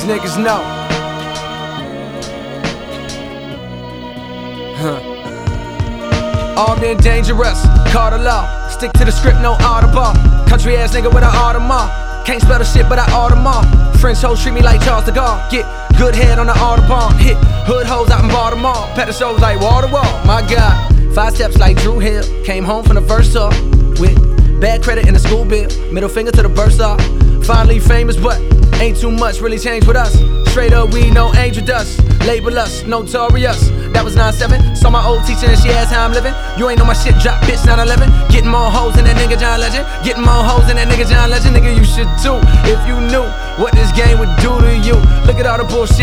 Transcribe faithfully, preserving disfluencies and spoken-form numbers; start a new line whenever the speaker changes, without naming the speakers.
niggas know. Huh. Armed and dangerous, call the law. Stick to the script, no audible. Country ass nigga with an Audemars. Can't spell the shit, but I Audemars. French hoes treat me like Charles de Gaulle. Get good head on the Audubon. Hit hood hoes out in Baltimore. Pet the shows like Waterwall. My God, five steps like Drew Hill. Came home from the Versa with bad credit in the school bill. Middle finger to the bursa. Finally famous, but ain't too much really changed with us. Straight up, we no angel dust. Label us notorious. That was nine seven. Saw my old teacher and she asked how I'm living. You ain't know my shit drop, bitch, nine eleven. Getting more hoes than that nigga John Legend. Getting more hoes than that nigga John Legend. Nigga, you should too if you knew what this game would do to you. Look at all the bullshit